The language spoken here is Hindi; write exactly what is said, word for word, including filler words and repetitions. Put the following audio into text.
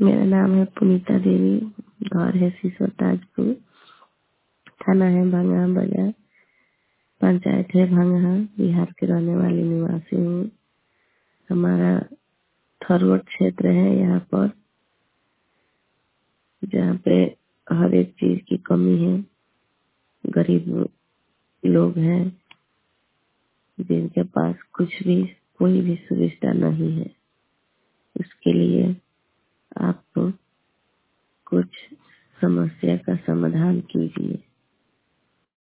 मेरा नाम है पुनीता देवी। घर है सिसो ताजपुर। थाना है भंगा बाजार। पंचायत है भंगा। बिहार के रहने वाली निवासी हूँ। हमारा थरवट क्षेत्र है यहाँ पर, जहाँ पे हर एक चीज की कमी है। गरीब लोग हैं जिनके पास कुछ भी कोई भी सुविधा नहीं है। उसके लिए आप कुछ समस्या का समाधान कीजिए।